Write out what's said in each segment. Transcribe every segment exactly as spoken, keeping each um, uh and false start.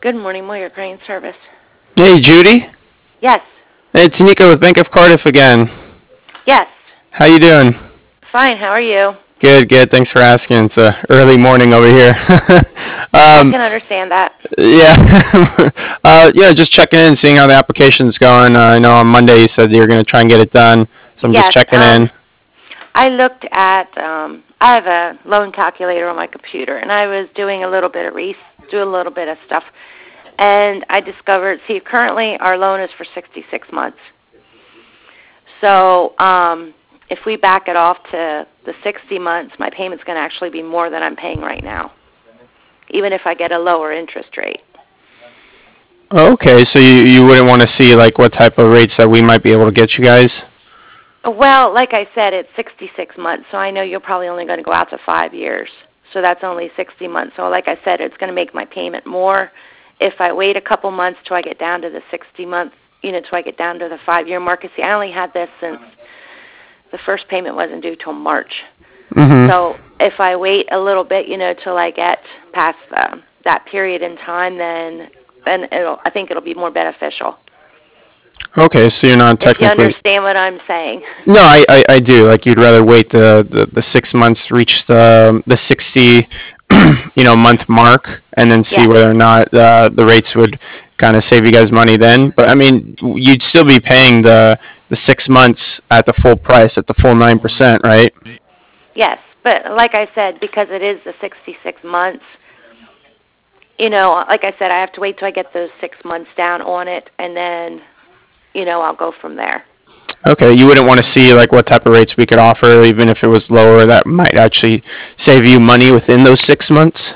Good morning, Moyer Crane Service. Hey, Judy. Yes. Hey, it's Nico with Bank of Cardiff again. Yes. How you doing? Fine. How are you? Good, good. Thanks for asking. It's a early morning over here. I um, can understand that. yeah. uh, yeah, just checking in, seeing how the application's going. Uh, I know on Monday you said you were going to try and get it done, so I'm yes. just checking um, in. I looked at, um, I have a loan calculator on my computer, and I was doing a little bit of re- do a little bit of stuff, and I discovered, see, currently our loan is for sixty-six months. So um, if we back it off to the sixty months, my payment's going to actually be more than I'm paying right now, even if I get a lower interest rate. Okay, so you, you wouldn't want to see like what type of rates that we might be able to get you guys? Well, like I said, it's sixty-six months, so I know you're probably only going to go out to five years. So that's only sixty months. So like I said, it's going to make my payment more if I wait a couple months till I get down to the sixty months, you know, till I get down to the five-year mark. See, I only had this since the first payment wasn't due till March. Mm-hmm. So if I wait a little bit, you know, till I get past uh, that period in time, then then it'll, I think it'll be more beneficial. Okay, so you're not If you technically... understand what I'm saying. No, I, I, I do. Like, you'd rather wait the, the, the six months, reach the the sixty, you know, month mark, and then see Yes. whether or not uh, the rates would kind of save you guys money then. But I mean, you'd still be paying the the six months at the full price, at the full nine percent, right? Yes, but like I said, because it is the sixty-six months, you know, like I said, I have to wait till I get those six months down on it, and then, you know, I'll go from there. Okay, you wouldn't want to see like what type of rates we could offer, even if it was lower, that might actually save you money within those six months?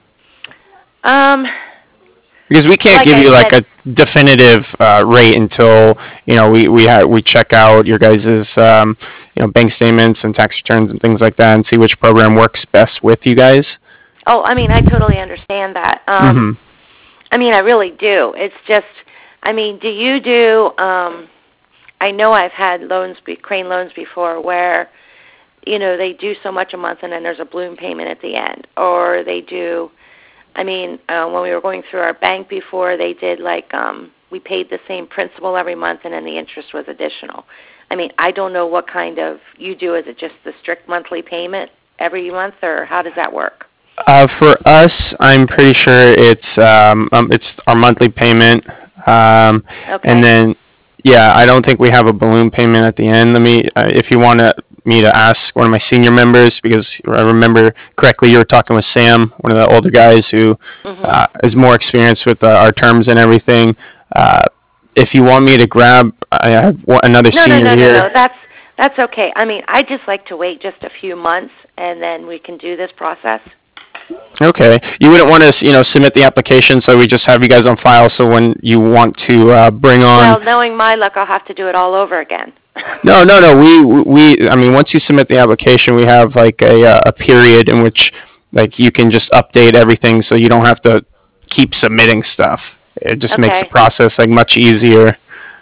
Um, Because we can't like give I you like said, a definitive uh, rate until you know we we ha- we check out your guys' um, you know bank statements and tax returns and things like that, and see which program works best with you guys. oh, I mean, I totally understand that. Um, Mm-hmm. I mean, I really do. It's just, I mean, do you do, um, I know I've had loans, be, crane loans before where, you know, they do so much a month and then there's a balloon payment at the end. Or they do, I mean, uh, when we were going through our bank before, they did like, um, we paid the same principal every month and then the interest was additional. I mean, I don't know what kind of, you do, is it just the strict monthly payment every month or how does that work? Uh, for us, I'm pretty sure it's um, um it's our monthly payment, um, Okay. and then yeah, I don't think we have a balloon payment at the end. Let me, uh, if you want to, me to ask one of my senior members, because I remember correctly, you were talking with Sam, one of the older guys who Mm-hmm. uh, is more experienced with uh, our terms and everything. Uh, if you want me to grab, I have one, another No, no, senior no, no, here. no. That's that's okay. I mean, I just like to wait just a few months, and then we can do this process. Okay. You wouldn't want to, you know, submit the application, so we just have you guys on file, so when you want to uh, bring on... Well, knowing my luck, I'll have to do it all over again. No, no, no. We, we, I mean, once you submit the application, we have like a, uh, a period in which, like, you can just update everything, so you don't have to keep submitting stuff. It just makes the Okay. process like much easier.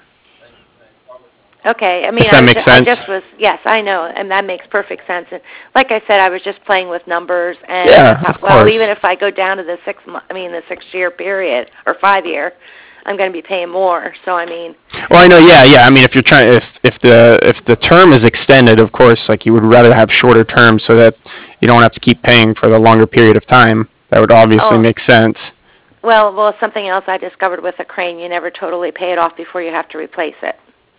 Okay. I mean, If I that was makes ju- I sense. just was yes, I know, and that makes perfect sense. And like I said, I was just playing with numbers, and Yeah, I thought, of well, course. even if I go down to the six, mo- I mean, the six-year period or five-year, I'm going to be paying more. So I mean, Well, I know, yeah, yeah. I mean, if you're trying, if if the if the term is extended, of course, like you would rather have shorter terms so that you don't have to keep paying for the longer period of time. That would obviously oh, make sense. well, well, something else I discovered with a crane, you never totally pay it off before you have to replace it.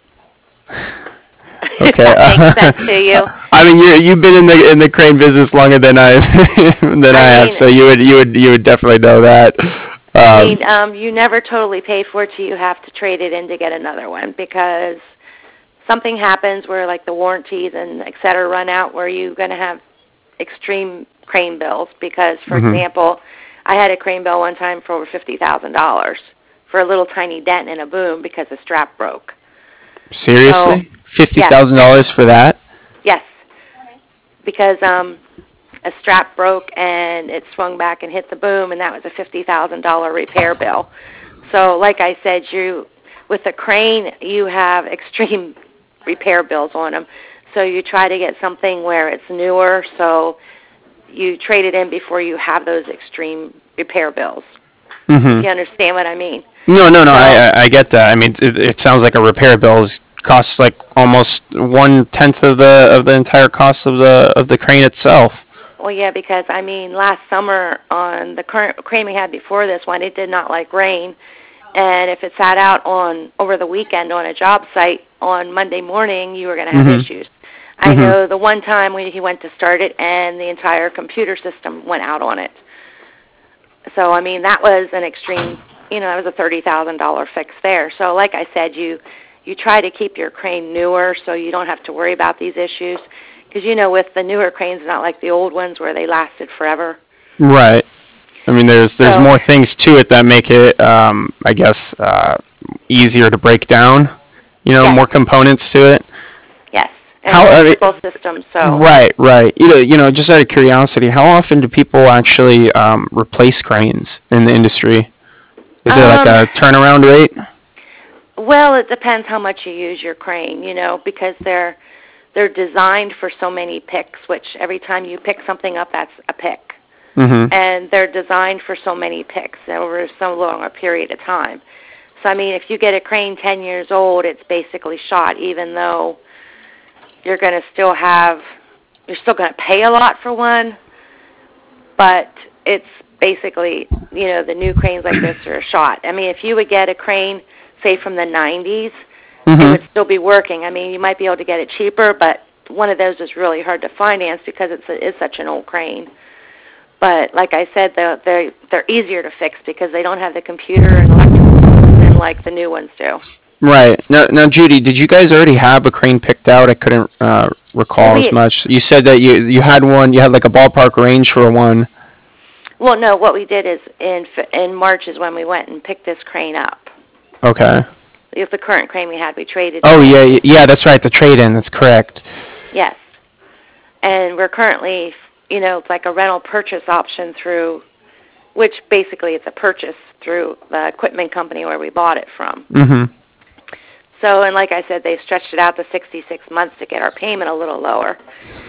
If Okay. that makes sense to you. I mean, you you've been in the in the crane business longer than I than I, I have, mean, so you would you would you would definitely know that. I Um, mean, um, you never totally pay for it till you have to trade it in to get another one because something happens where like the warranties and et cetera run out where you're going to have extreme crane bills because, for mhm. example, I had a crane bill one time for over fifty thousand dollars for a little tiny dent in a boom because the strap broke. So, Seriously, fifty yes, thousand dollars for that? yes, because um, a strap broke and it swung back and hit the boom, and that was a fifty thousand dollars repair bill. So, like I said, you with a crane, you have extreme repair bills on them. So you try to get something where it's newer, so you trade it in before you have those extreme repair bills. Mm-hmm. If you understand what I mean. No, no, no. So, I, I I get that. I mean, it, it sounds like a repair bill is, costs like almost one tenth of the of the entire cost of the of the crane itself. well, yeah, because I mean, last summer on the current crane we had before this one, it did not like rain, and if it sat out on over the weekend on a job site on Monday morning, you were going to have Mhm. issues. I Mhm. know the one time when he went to start it, and the entire computer system went out on it. So I mean, that was an extreme. You know, that was a thirty thousand dollar fix there. So, like I said, you you try to keep your crane newer so you don't have to worry about these issues. Because you know, with the newer cranes, not like the old ones where they lasted forever. Right. I mean, there's there's So, more things to it that make it, um, I guess, uh, easier to break down. You know, yes, more components to it. yes, and How? I mean, electrical systems. So, right, right. You know, you know, just out of curiosity, how often do people actually um, replace cranes in the industry? Is there like um, a turnaround rate? well, it depends how much you use your crane. You know, because they're they're designed for so many picks. Which every time you pick something up, that's a pick. Mm-hmm. And they're designed for so many picks over so long a period of time. So, I mean, if you get a crane ten years old, it's basically shot, even though you're going to still have, you're still going to pay a lot for one, but it's basically, you know, the new cranes like this are shot. I mean, if you would get a crane, say, from the nineties, Mm-hmm. it would still be working. I mean, you might be able to get it cheaper, but one of those is really hard to finance because it's, a, it's such an old crane. But like I said, they're, they're they're easier to fix because they don't have the computer and electrical systems like the new ones do. Right. Now, now, Judy, did you guys already have a crane picked out? I couldn't uh, recall Well, as we, much. You said that you you had one. You had like a ballpark range for one. well, no, what we did is in in March is when we went and picked this crane up. Okay. If the current crane we had, we traded. Oh it yeah, in. y- yeah. That's right. The trade-in. That's correct. Yes, and we're currently, you know, it's like a rental purchase option through, which basically it's a purchase through the equipment company where we bought it from. Mm-hmm. So, and like I said, they stretched it out to sixty-six months to get our payment a little lower.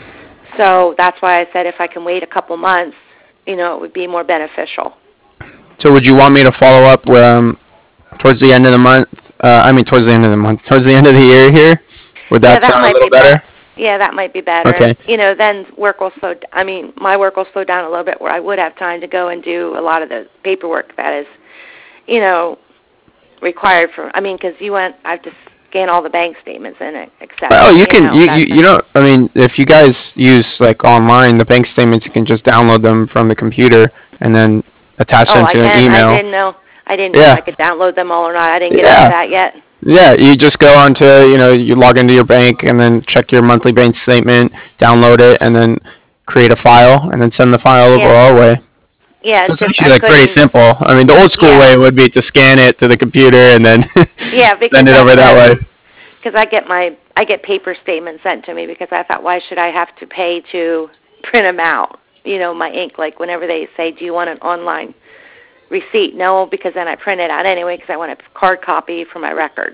So that's why I said if I can wait a couple months, you know, it would be more beneficial. So would you want me to follow up um, towards the end of the month? Uh, I mean, towards the end of the month, towards the end of the year here. Would that, yeah, that sound might a little be better? Be- yeah, that might be better. Okay. And, you know, then work will slow. I mean, my work will slow down a little bit where I would have time to go and do a lot of the paperwork that is, you know, required for. I mean, because you want I have to scan all the bank statements and accept. Well, you can. Know, You, you you know. I mean, if you guys use like online the bank statements, you can just download them from the computer and then attach oh, them I to an can. email. I didn't know. I didn't know Yeah. if I could download them all or not. I didn't get Yeah. into that yet. Yeah, you just go onto, you know, you log into your bank and then check your monthly bank statement, download it, and then create a file, and then send the file over Yeah. our way. Yeah, So it's it's just actually I like pretty couldn't. simple. I mean, the old school Yeah. way would be to scan it to the computer and then Yeah, because send it over that way. Because I get my I get paper statements sent to me because I thought, why should I have to pay to print them out? You know, my ink. Like whenever they say, do you want an online receipt? No, because then I print it out anyway because I want a card copy for my records.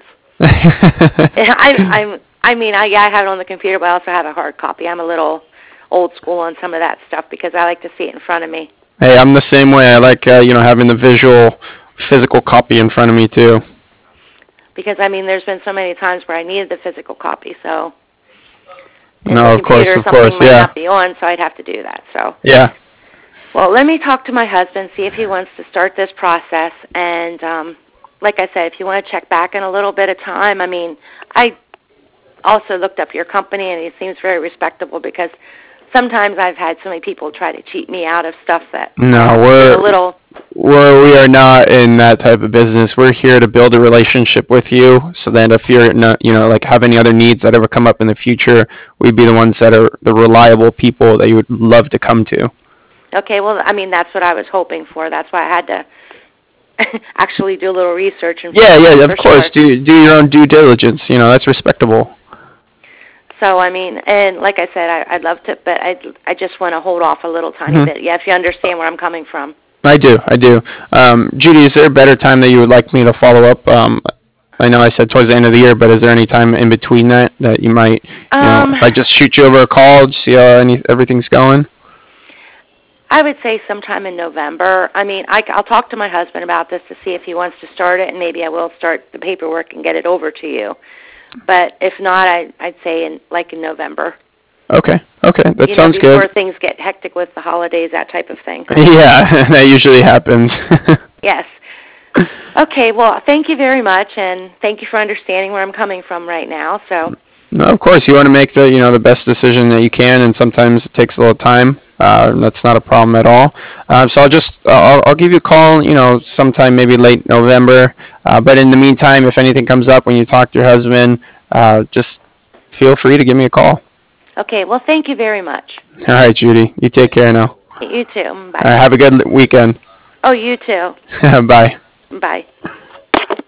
I, I'm, I mean, I, yeah, I have it on the computer, but I also have a hard copy. I'm a little old school on some of that stuff because I like to see it in front of me. Hey, I'm the same way. I like, uh, you know, having the visual, physical copy in front of me too. Because I mean, there's been so many times where I needed the physical copy, so. And No, the of course, computer, of something course, might yeah. not be on, so I'd have to do that. So. Yeah. Well, let me talk to my husband, see if he wants to start this process, and um, like I said, if you want to check back in a little bit of time, I mean, I also looked up your company, and it seems very respectable because sometimes I've had so many people try to cheat me out of stuff that No, is we're a little. we're we are not in that type of business. We're here to build a relationship with you, so that if you're not, you know, like have any other needs that ever come up in the future, we'd be the ones that are the reliable people that you would love to come to. Okay, well, I mean, that's what I was hoping for. That's why I had to actually do a little research. And Yeah, yeah, of course. sure. Do do your own due diligence. You know, that's respectable. So, I mean, and like I said, I, I'd love to, but I I just want to hold off a little tiny Mhm. bit. Yeah, if you understand where I'm coming from. I do, I do. Um, Judy, is there a better time that you would like me to follow up? Um, I know I said towards the end of the year, but is there any time in between that that you might, you Um, know, if I just shoot you over a call, just see how any, everything's going? I would say sometime in November. I mean, I, I'll talk to my husband about this to see if he wants to start it, and maybe I will start the paperwork and get it over to you. But if not, I, I'd say in like in November. Okay. Okay. That you sounds know, before good. things get hectic with the holidays, that type of thing. Yeah, that usually happens. Yes. Okay. Well, thank you very much, and thank you for understanding where I'm coming from right now. So. No, of course, you want to make the you know the best decision that you can, and sometimes it takes a little time. Uh, that's not a problem at all. Um, so I'll just I'll, I'll give you a call, you know, sometime maybe late November. Uh, but in the meantime, if anything comes up when you talk to your husband, uh, just feel free to give me a call. Okay. Well, thank you very much. All right, Judy, you take care now. You too. Bye. All right, have a good weekend. Oh, you too. Bye. Bye.